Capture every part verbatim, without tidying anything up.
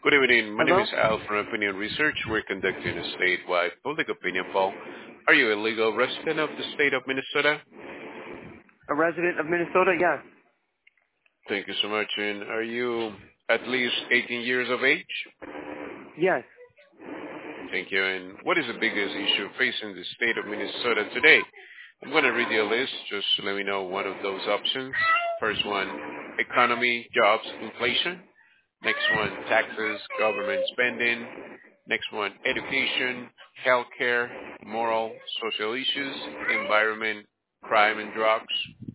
Good evening. My name Hello? is Al from Opinion Research. We're conducting a statewide public opinion poll. Are you a legal resident of the state of Minnesota? A resident of Minnesota? Yes. Thank you so much. And are you at least eighteen years of age? Yes. Thank you. And what is the biggest issue facing the state of Minnesota today? I'm going to read you a list. Just let me know one of those options. First one, economy, jobs, inflation. Next one, taxes, government spending. Next one, education, healthcare, moral, social issues, environment, crime and drugs.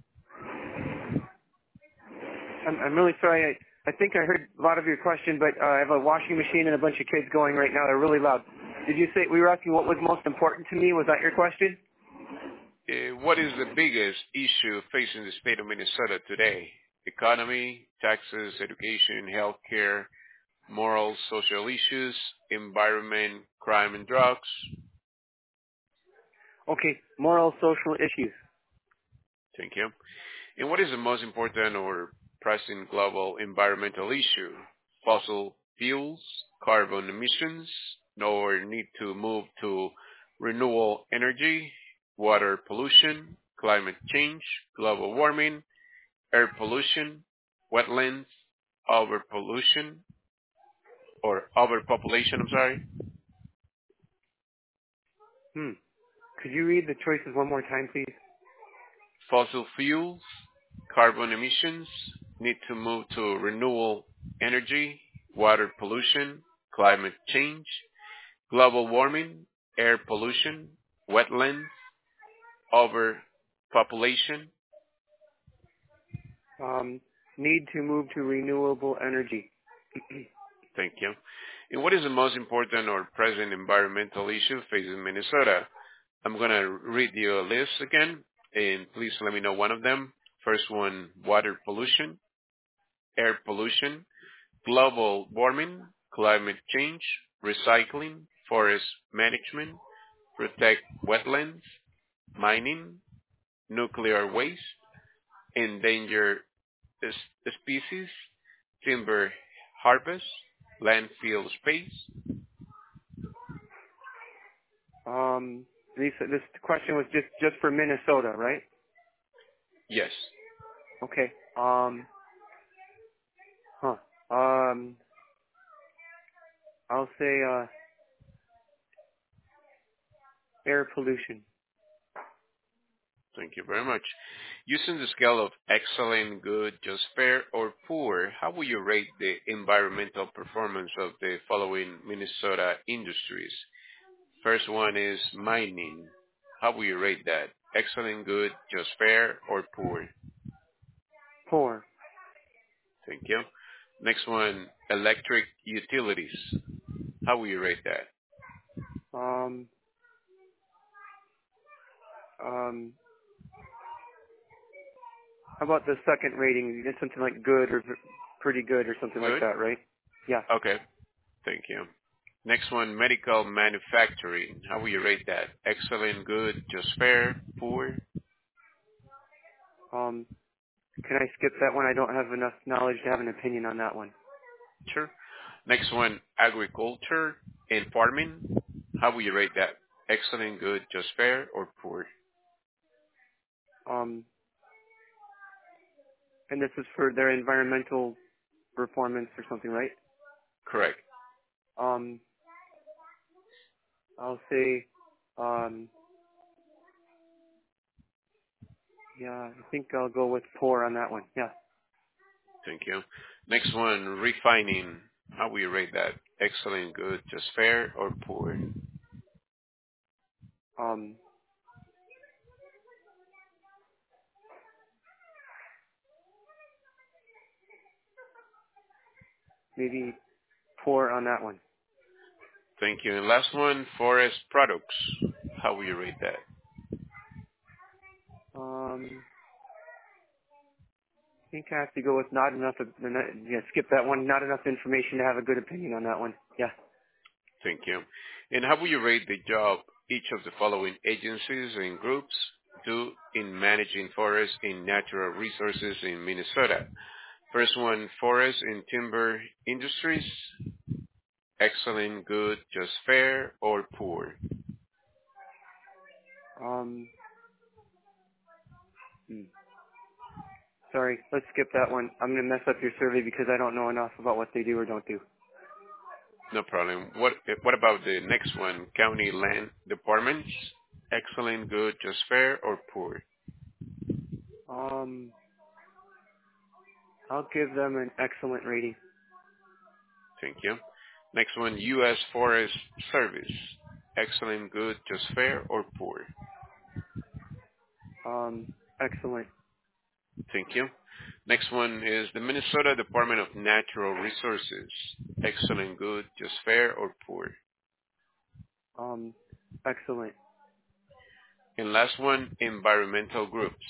I'm, I'm really sorry. I, I think I heard a lot of your question, but uh, I have a washing machine and a bunch of kids going right now. They're really loud. Did you say, we were asking what was most important to me? Was that your question? Uh, what is the biggest issue facing the state of Minnesota today? Economy, taxes, education, healthcare, moral, social issues, environment, crime and drugs. Okay, moral, social issues. Thank you. And what is the most important or pressing global environmental issue? Fossil fuels, carbon emissions, or need to move to renewable energy, water pollution, climate change, global warming, air pollution, wetlands, overpollution, or overpopulation, I'm sorry. Hmm. Could you read the choices one more time, please? Fossil fuels, carbon emissions, need to move to renewable energy, water pollution, climate change, global warming, air pollution, wetlands, overpopulation. Um, need to move to renewable energy. Thank you. And what is the most important or present environmental issue facing Minnesota? I'm going to read you a list again, and please let me know one of them. First one, water pollution, air pollution, global warming, climate change, recycling, forest management, protect wetlands, mining, nuclear waste, endangered s- species, timber harvest, landfill space. Um, these, this question was just, just for Minnesota, right? Yes. Okay. Um, huh. Um, I'll say, uh, air pollution. Thank you very much. Using the scale of excellent, good, just fair, or poor, how will you rate the environmental performance of the following Minnesota industries? First one is mining. How will you rate that? Excellent, good, just fair, or poor? Poor. Thank you. Next one, electric utilities. How will you rate that? Um, um, how about the second rating? You get something like good or v- pretty good or something like Good? that, right? Yeah. Okay. Thank you. Next one, medical manufacturing. How will you rate that? Excellent, good, just fair, poor? Um, can I skip that one? I don't have enough knowledge to have an opinion on that one. Sure. Next one, agriculture and farming. How will you rate that? Excellent, good, just fair, or poor? Um, and this is for their environmental performance or something, right? Correct. Um, I'll say, um, yeah, I think I'll go with poor on that one. Yeah. Thank you. Next one, refining. How will you rate that? Excellent, good, just fair, or poor? Um, maybe poor on that one. Thank you. And last one, forest products. How will you rate that? Um, I think I have to go with not enough. Of, yeah, skip that one. Not enough information to have a good opinion on that one. Yeah. Thank you. And how will you rate the job each of the following agencies and groups do in managing forests and natural resources in Minnesota? First one, forest and timber industries. excellent, good, just fair, or poor? Um, hmm. Sorry, let's skip that one. I'm going to mess up your survey because I don't know enough about what they do or don't do. No problem. What what about the next one? County land departments? Excellent, good, just fair, or poor? Um, I'll give them an excellent rating. Thank you. Next one, U S. Forest Service. Excellent, good, just fair, or poor? Um, excellent. Thank you. Next one is the Minnesota Department of Natural Resources. Excellent, good, just fair, or poor? Um, excellent. And last one, environmental groups.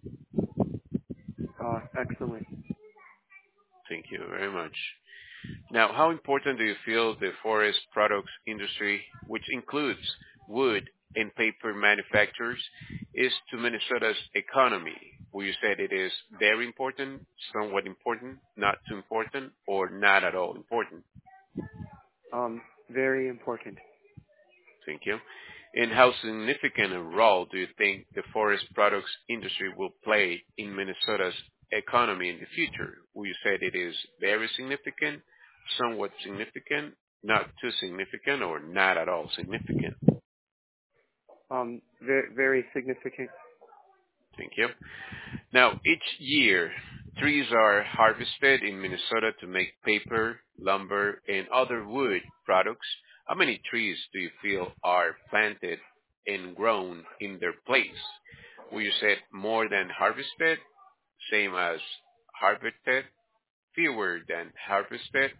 Uh, excellent. Thank you very much. Now, how important do you feel the forest products industry, which includes wood and paper manufacturers, is to Minnesota's economy? Will you say it is very important, somewhat important, not too important, or not at all important? Um, very important. Thank you. And how significant a role do you think the forest products industry will play in Minnesota's economy in the future? Will you say it is very significant, somewhat significant, not too significant, or not at all significant? Um, very, very significant. Thank you. Now, each year, trees are harvested in Minnesota to make paper, lumber, and other wood products. How many trees do you feel are planted and grown in their place? Will you say more than harvested, same as harvested, fewer than harvested?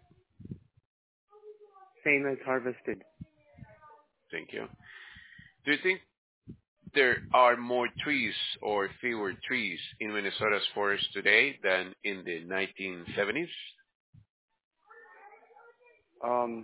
Same as harvested. Thank you. Do you think there are more trees or fewer trees in Minnesota's forest today than in the nineteen seventies? Um,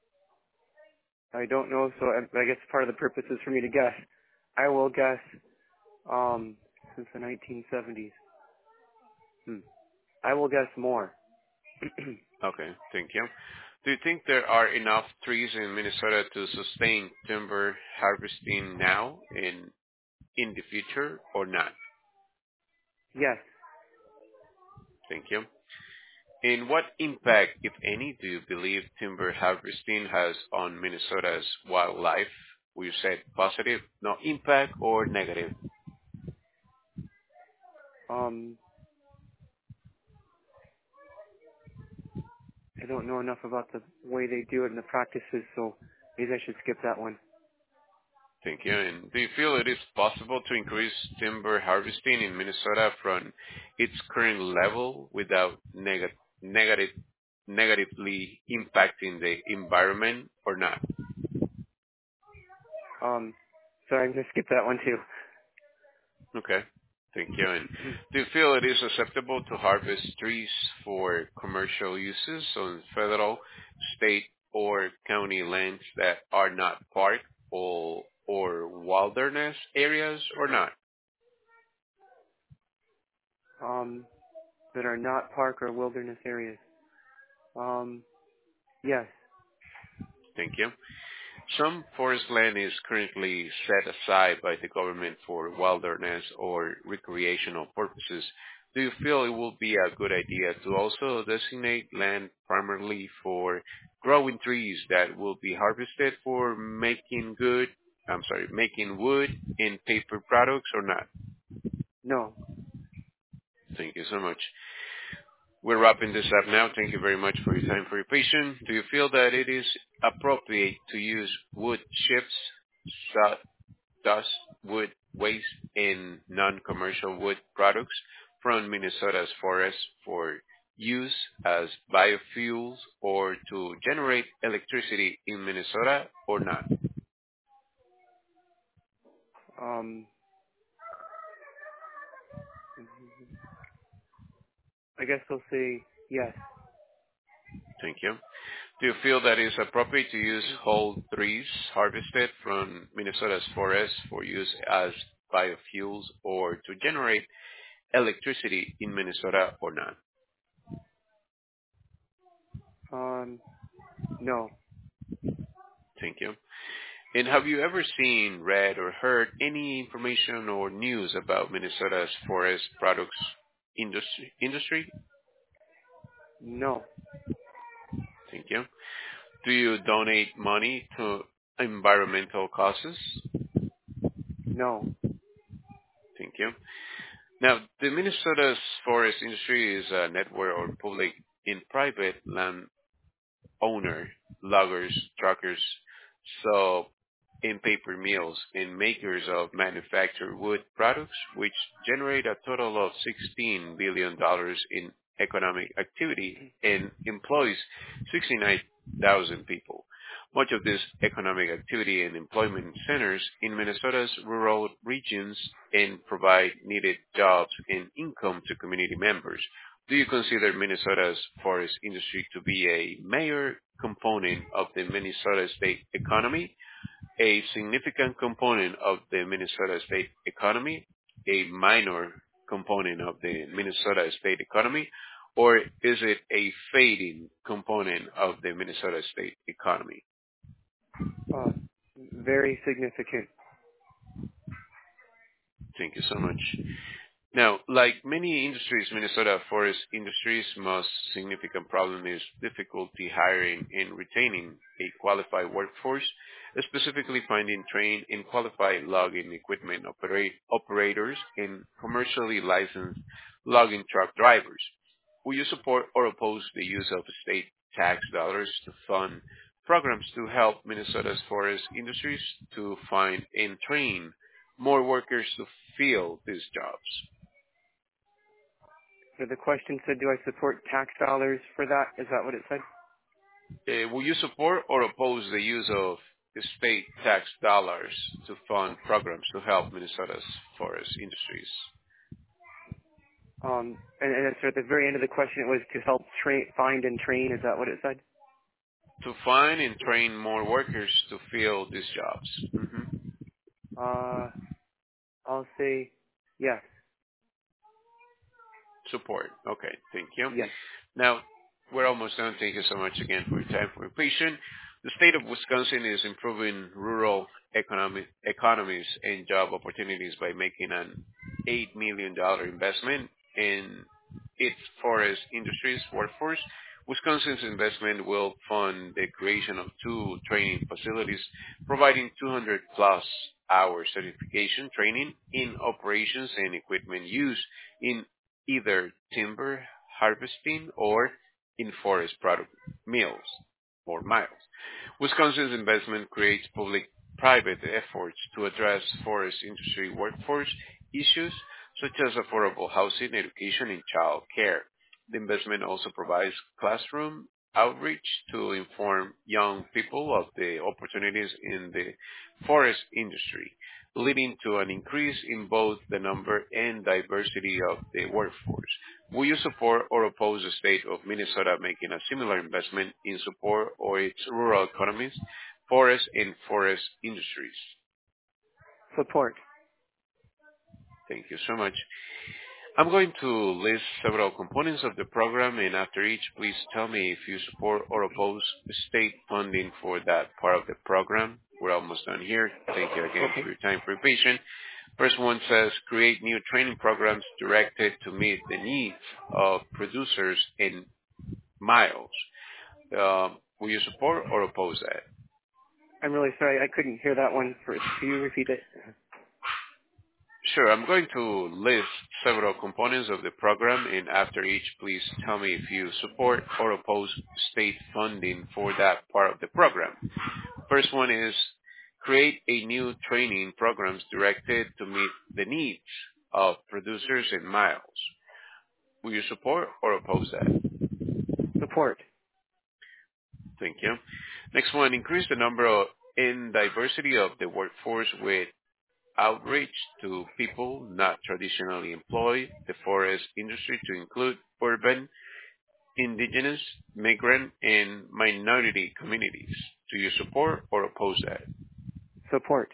I don't know, so I, I guess part of the purpose is for me to guess. I will guess, um, since the nineteen seventies. Hmm. I will guess more. Okay, thank you. Do you think there are enough trees in Minnesota to sustain timber harvesting now and in the future or not? Yes. Thank you. And what impact, if any, do you believe timber harvesting has on Minnesota's wildlife? Will you say positive, no impact, or negative? Um, I don't know enough about the way they do it and the practices, so maybe I should skip that one. Thank you. And do you feel it is possible to increase timber harvesting in Minnesota from its current level without neg- negative, negatively impacting the environment or not? Um, sorry, I'm going to skip that one too. Okay. Thank you. And do you feel it is acceptable to harvest trees for commercial uses on federal, state, or county lands that are not park or, or wilderness areas or not? Um, that are not park or wilderness areas. Um, yes. Thank you. Some forest land is currently set aside by the government for wilderness or recreational purposes. Do you feel it will be a good idea to also designate land primarily for growing trees that will be harvested for making good, I'm sorry, making wood and paper products or not? No. Thank you so much. We're wrapping this up now. Thank you very much for your time, for your patience. Do you feel that it is appropriate to use wood chips, su- dust, wood waste, and non-commercial wood products from Minnesota's forests for use as biofuels or to generate electricity in Minnesota or not? Um, I guess I'll say yes. Thank you. Do you feel that it's appropriate to use whole trees harvested from Minnesota's forests for use as biofuels or to generate electricity in Minnesota or not? Um, no. Thank you. And have you ever seen, read, or heard any information or news about Minnesota's forest products industry? Industry? No. Thank you. Do you donate money to environmental causes? No. Thank you. Now, the Minnesota's forest industry is a network or public and private land owner, loggers, truckers, so in paper mills and makers of manufactured wood products, which generate a total of sixteen billion dollars in economic activity and employs sixty-nine thousand people. Much of this economic activity and employment centers in Minnesota's rural regions and provide needed jobs and income to community members. Do you consider Minnesota's forest industry to be a major component of the Minnesota state economy, a significant component of the Minnesota state economy, a minor component of the Minnesota state economy, or is it a fading component of the Minnesota state economy? Uh, very significant. Thank you so much. Now, like many industries, Minnesota forest industry's most significant problem is difficulty hiring and retaining a qualified workforce, specifically finding trained and qualified logging equipment operate, operators and commercially licensed logging truck drivers. Will you support or oppose the use of state tax dollars to fund programs to help Minnesota's forest industries to find and train more workers to fill these jobs? So the question said, do I support tax dollars for that? Is that what it said? Uh, will you support or oppose the use of state tax dollars to fund programs to help Minnesota's forest industries? Um, and, and so at the very end of the question, it was to help train, find and train. Is that what it said? To find and train more workers to fill these jobs. Mm-hmm. Uh, I'll say yes. Support. Okay, thank you. Yes. Now, we're almost done. Thank you so much again for your time, for your patience. The state of Wisconsin is improving rural economic, economies and job opportunities by making an eight million dollars investment in its forest industries workforce. Wisconsin's investment will fund the creation of two training facilities, providing two hundred plus hour certification training in operations and equipment use in either timber harvesting or in forest product mills or miles. Wisconsin's investment creates public-private efforts to address forest industry workforce issues such as affordable housing, education, and child care. The investment also provides classroom outreach to inform young people of the opportunities in the forest industry, leading to an increase in both the number and diversity of the workforce. Will you support or oppose the state of Minnesota making a similar investment in support of its rural economies, forest and forest industries? Support. Thank you so much. I'm going to list several components of the program, and after each, please tell me if you support or oppose state funding for that part of the program. We're almost done here. Thank you again Okay. for your time, for your patience. First one says, create new training programs directed to meet the needs of producers in miles. Uh, will you support or oppose that? I'm really sorry. I couldn't hear that one first. Can you repeat it? Sure. I'm going to list several components of the program, and after each, please tell me if you support or oppose state funding for that part of the program. First one is create a new training programs directed to meet the needs of producers in miles. Will you support or oppose that? Support. Thank you. Next one, increase the number of, and diversity of the workforce with outreach to people not traditionally employed the forest industry to include urban, indigenous, migrant, and minority communities. Do you support or oppose that? Support.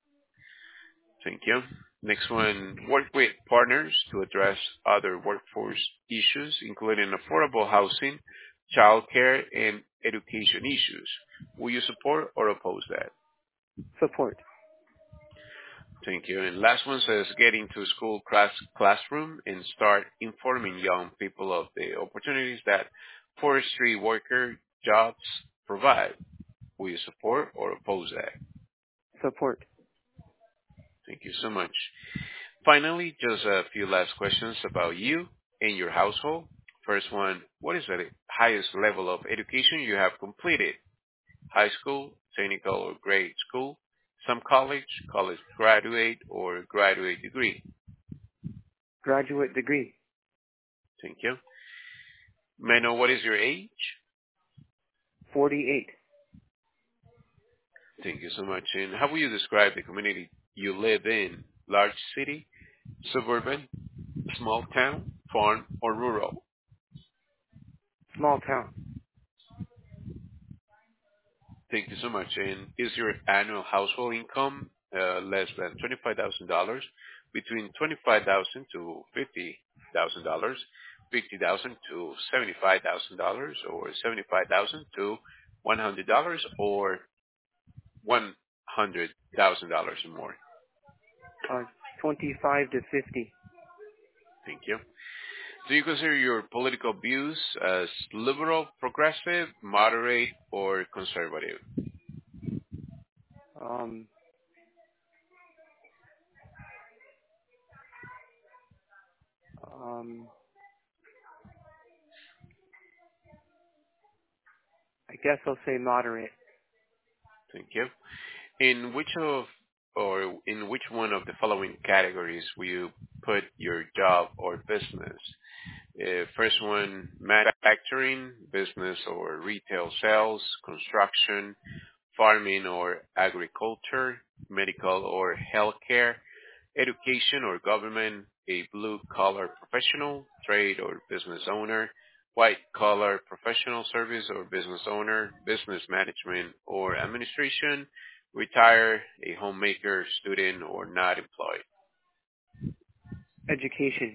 Thank you. Next one, work with partners to address other workforce issues, including affordable housing, childcare, and education issues. Will you support or oppose that? Support. Thank you. And last one says get into school class, classroom and start informing young people of the opportunities that forestry worker jobs provide. Will you support or oppose that? Support. Thank you so much. Finally, just a few last questions about you and your household. First one, what is the highest level of education you have completed? High school, technical or grade school, some college, college graduate, or graduate degree? Graduate degree. Thank you. May I know what is your age? forty-eight. Thank you so much. And how will you describe the community you live in? Large city, suburban, small town, farm, or rural? Small town. Thank you so much. And is your annual household income uh, less than twenty-five thousand dollars? Between twenty-five thousand dollars to fifty thousand dollars, fifty thousand dollars to seventy-five thousand dollars, or seventy-five thousand dollars to one hundred dollars, or one hundred thousand dollars or more? Uh, twenty-five to fifty. Thank you. Do you consider your political views as liberal, progressive, moderate, or conservative? Um, um, I guess I'll say moderate. Thank you. In which of or in which one of the following categories will you put your job or business? Uh, first one, manufacturing, business or retail sales, construction, farming or agriculture, medical or healthcare, education or government, a blue-collar professional, trade or business owner, white-collar professional service or business owner, business management or administration, retire, a homemaker, student, or not employed. Education.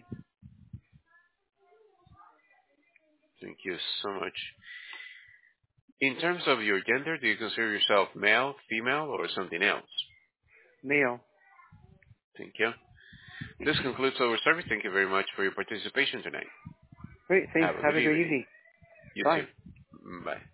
Thank you so much. In terms of your gender, do you consider yourself male, female, or something else? Male. Thank you. This concludes our service. Thank you very much for your participation tonight. Great, thanks. Have a Have good a great evening. evening. You Bye. too. Bye.